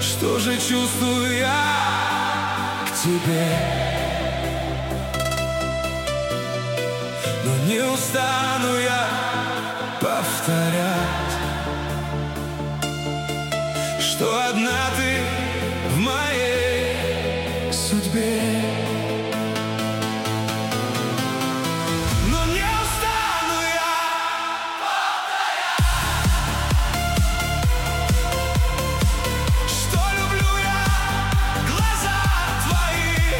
Что же чувствую я к тебе? Но не устану я повторять, что одна ты в моей судьбе. Но не устану я повторять, что люблю я глаза твои.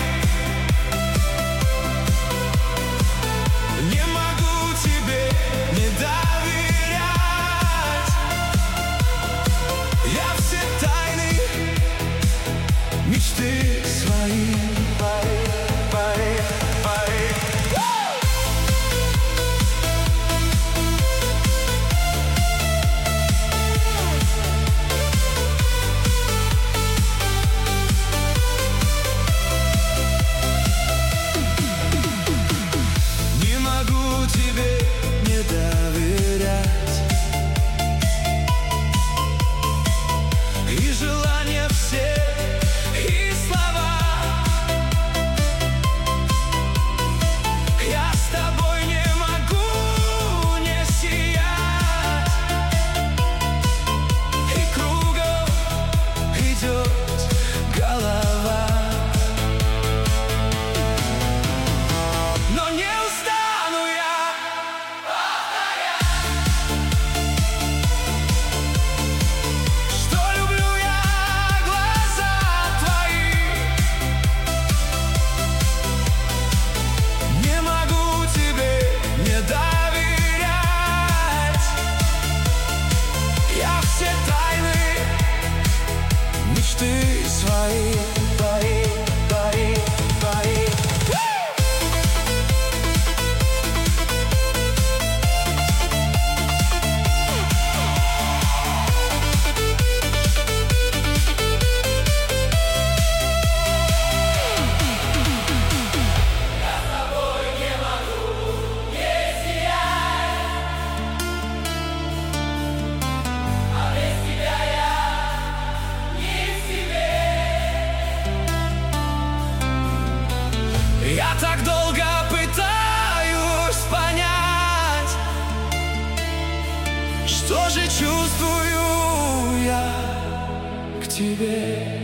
Не могу тебе не доверять. Я все тайны, мечты свои. Не могу тебе не доверять. И желания все, и слова. Я с тобой не могу не сиять. И кругом идет голова. Но не устану я повторять, что люблю я глаза твои. Не могу тебе не доверять. Я все тайны, мечты свои. Я так долго пытаюсь понять, что же чувствую я к тебе.